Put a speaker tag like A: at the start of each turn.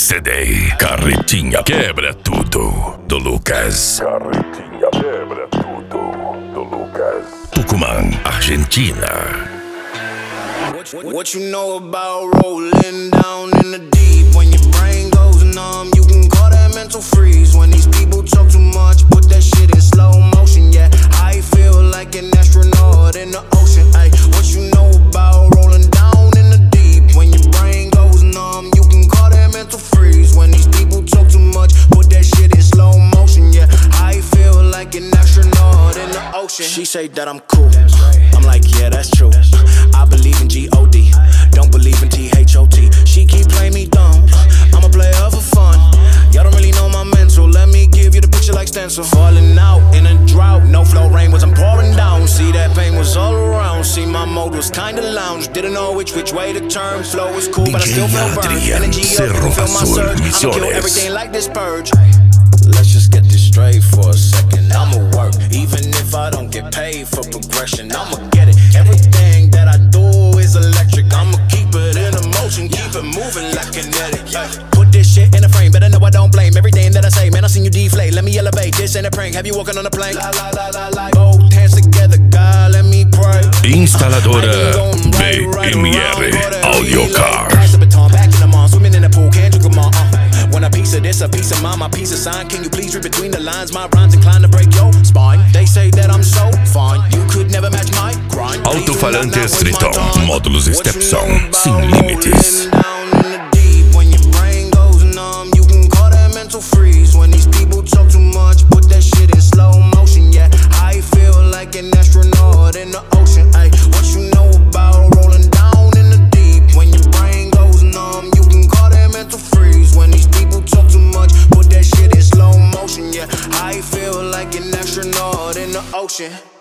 A: CD Carretinha Quebra Tudo, do Lucas.
B: Carretinha Quebra Tudo, do Lucas.
A: Tucumã, Argentina.
C: What you know about rolling down in the deep? When your brain goes numb, you can call that mental freeze. When these people talk too much, put that shit in slow motion. Yeah, I feel like an astronaut in the ocean. Ay, what you know about rolling down in the deep? When your brain goes numb, you can call that mental freeze. When these people talk too much, put that shit in slow motion. Yeah, I feel like an astronaut in the ocean. She say that I'm cool. I'm like, yeah, that's true. I believe in G-O-D, don't believe in T-H-O-T. She keep playing me dumb, I'm a player for fun. Y'all don't really know my mental, let me give you the picture like stencil. Falling out in a drought, no flow rain was I'm pouring down. See that pain was all around, see my mode was kinda lounge. Didn't know which way to turn, flow was cool but I still feel burned. Energy up, you feel my surge, I'ma kill everything like this purge. Let's just get this straight for a second. I'ma work, even if I don't get paid for progression. I'ma get it. Everything that I do is electric. I'ma keep it in motion, keep it moving like kinetic. Put this shit in a frame, better know I don't blame everything that I say. Man, I seen you deflate. Let me elevate. This ain't a prank. Have you walking on a plane? Both hands together, God, let me pray.
A: Instaladora BMR Audio Car.
C: Swimming in the pool, can't drink them all. Want a piece of this, a piece of mine, my piece of sign. Can you please read between the lines? My rhymes inclined to break your spine. They say that I'm so fine, you could never match my grind.
A: Alto-falantes Triton, módulos Stepson, sem limites.
C: When your brain goes numb, you can call that mental freeze. When these people talk too much, put that shit in slow motion. Yeah, I feel like an astronaut in the ocean. Ay, what you know about rolling down in the deep? When your brain goes numb, you can call that mental freeze. When these people talk too much, put that shit in slow motion. Yeah, I feel like an astronaut in the ocean.